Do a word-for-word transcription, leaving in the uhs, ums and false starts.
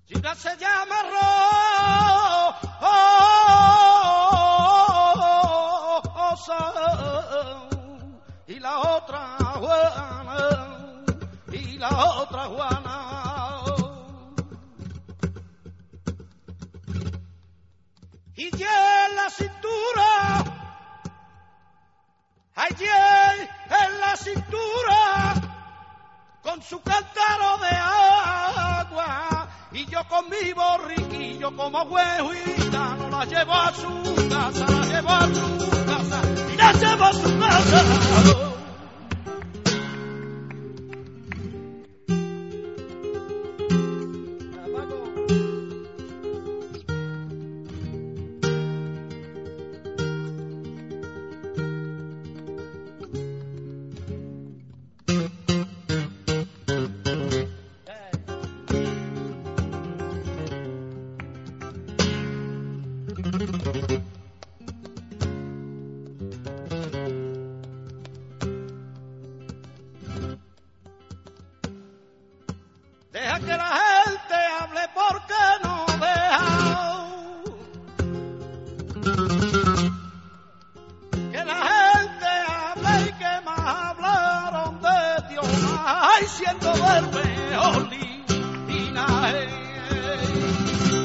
Si una se llama Rosa y la otra Juana y la otra Juana. Y en la cintura, allí en la cintura, con su cántaro de agua, y yo con mi borriquillo como huejuita, no la llevo a su casa, la llevo a su casa, y la llevo a su casa. Deja que la gente hable porque no deja que la gente hable y que más hablaron de Dios, ay, siendo del mejor linaje.